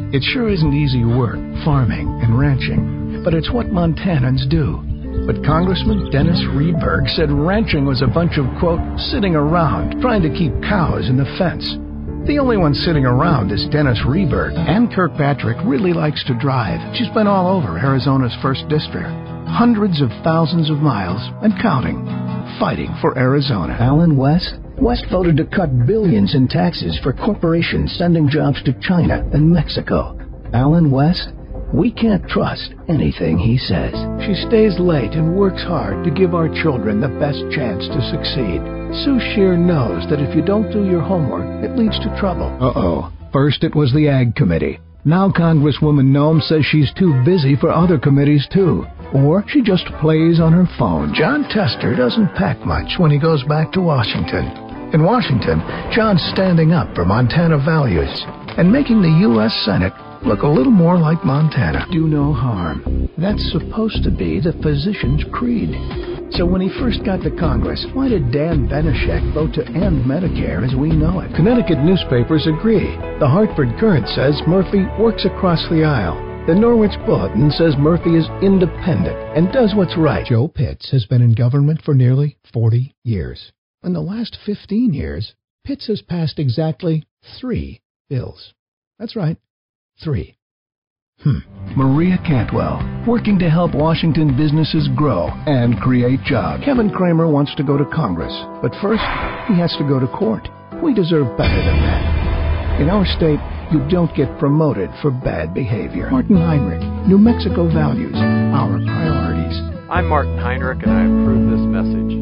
It sure isn't easy work, farming and ranching, but it's what Montanans do. But Congressman Dennis Rehberg said ranching was a bunch of, quote, sitting around, trying to keep cows in the fence. The only one sitting around is Dennis Rehberg. Ann Kirkpatrick really likes to drive. She's been all over Arizona's 1st District. Hundreds of thousands of miles and counting, fighting for Arizona. Alan West? West voted to cut billions in taxes for corporations sending jobs to China and Mexico. Alan West? We can't trust anything he says. She stays late and works hard to give our children the best chance to succeed. Sue Shear knows that if you don't do your homework, it leads to trouble. Uh-oh. First it was the Ag Committee. Now Congresswoman Noem says she's too busy for other committees, too. Or she just plays on her phone. John Tester doesn't pack much when he goes back to Washington. In Washington, John's standing up for Montana values and making the U.S. Senate look a little more like Montana. Do no harm. That's supposed to be the physician's creed. So when he first got to Congress, why did Dan Benishek vote to end Medicare as we know it? Connecticut newspapers agree. The Hartford Courant says Murphy works across the aisle. The Norwich Bulletin says Murphy is independent and does what's right. Joe Pitts has been in government for nearly 40 years. In the last 15 years, Pitts has passed exactly 3 bills. That's right, 3. Maria Cantwell, working to help Washington businesses grow and create jobs. Kevin Kramer wants to go to Congress, but first, he has to go to court. We deserve better than that. In our state, you don't get promoted for bad behavior. Martin Heinrich, New Mexico Values, our priorities. I'm Martin Heinrich, and I approve this message.